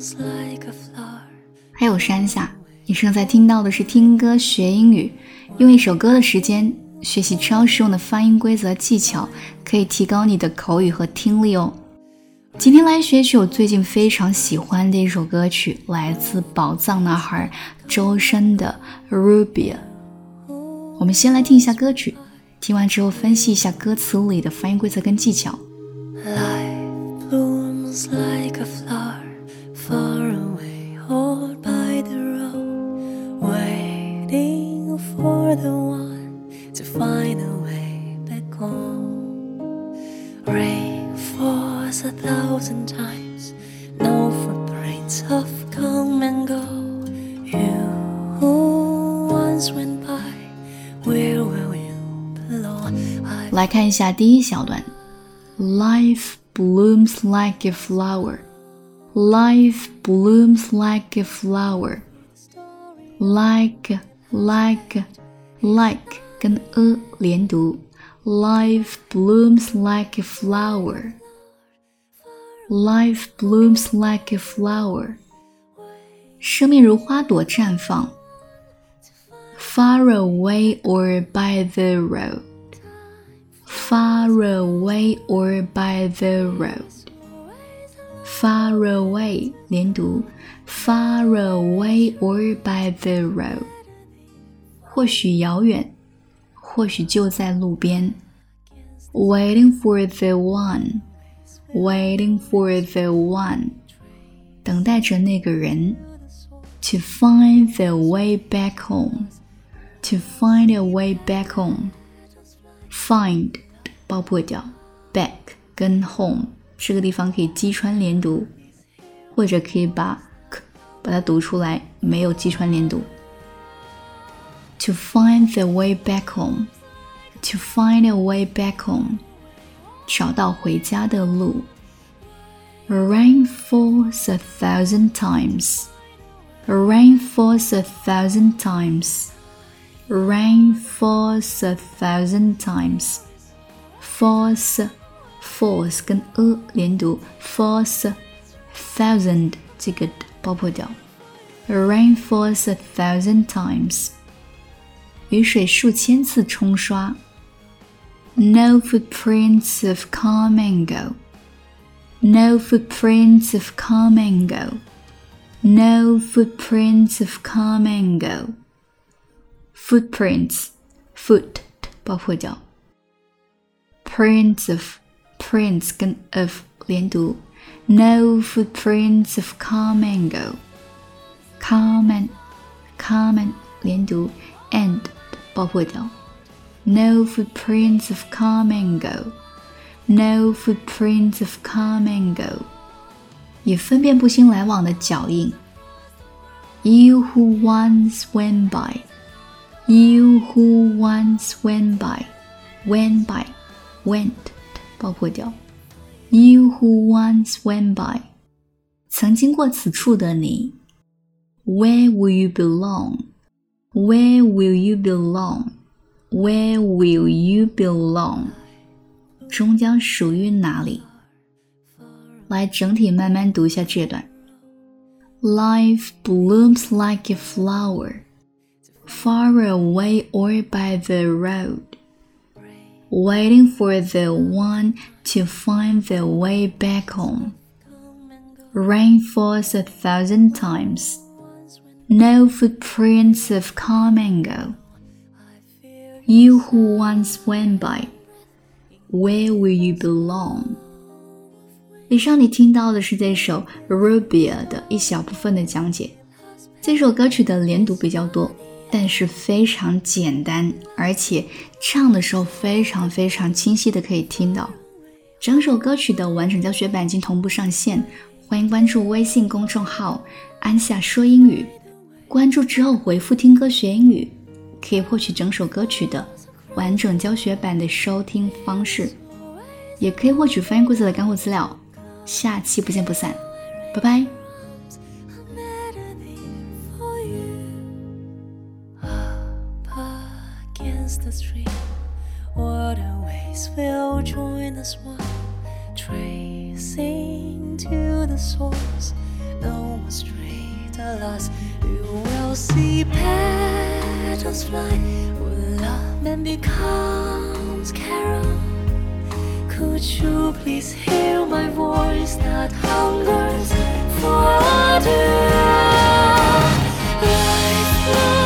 还有山下，你正在听到的是听歌学英语，用一首歌的时间学习超实用的发音规则技巧，可以提高你的口语和听力哦。今天来学一曲我最近非常喜欢的一首歌曲，来自宝藏男孩周深的 Ruby。 我们先来听一下歌曲，听完之后分析一下歌词里的发音规则跟技巧。 Life blooms like a flower far away or by the road, waiting for the one to find a way back home. Rain falls 1,000 times, no footprints have come and go. You who once went by, where will you belong? 来看一下第一小段。 Life blooms like a flower. Life blooms like a flower. Like 跟连读。 Life blooms like a flower. Life blooms like a flower. 生命如花朵绽放。 Far away or by the road. Far away or by the road. Far away 连读。 Far away or by the road. 或许遥远，或许就在路边。 Waiting for the one. Waiting for the one. 等待着那个人。 To find the way back home. To find a way back home. Find 爆破掉 back 跟 home 这个地方可以击穿连读，或者可以把它读出来，没有击穿连读。 To find the way back home. To find a way back home. 找到回家的路。 Rain falls 1,000 times. Rain falls 1,000 times. Rain falls 1,000 times. Falls 跟连读。 Falls 1,000 这个爆破掉。 Rain falls 1,000 times. 雨水数千次冲刷。 No footprints of come and go. No footprints of come and go. No footprints of come and go. Footprints foot 爆破掉。 Prints of prints 跟 of 连读。 No footprints of come and go. Come and 连读。 And 爆破掉。 No footprints of come and go. No footprints of come and go. 也分辨不清来往的脚印。 You who once went by. You who once went by. Went by went 爆破掉。 You who once went by. 曾经过此处的你。 Where will you belong? Where will you belong? Where will you belong? 终将属于哪里？来整体慢慢读一下这段。 Life blooms like a flower, far away or by the road, waiting for the one to find the way back home. Rain falls 1,000 times. No footprints of come and go. You who once went by, where will you belong? 以上你听到的是这首 Ruby 的一小部分的讲解。这首歌曲的连读比较多，但是非常简单，而且唱的时候非常非常清晰的可以听到。整首歌曲的完整教学版已经同步上线，欢迎关注微信公众号安夏说英语，关注之后回复听歌学英语，可以获取整首歌曲的完整教学版的收听方式，也可以获取发音规则的干货资料。下期不见不散，拜拜。Waterways will join us one, tracing to the source. no more street, alas. You will see petals fly when love man becomes carol. Could you please hear my voice that hungers for water? Life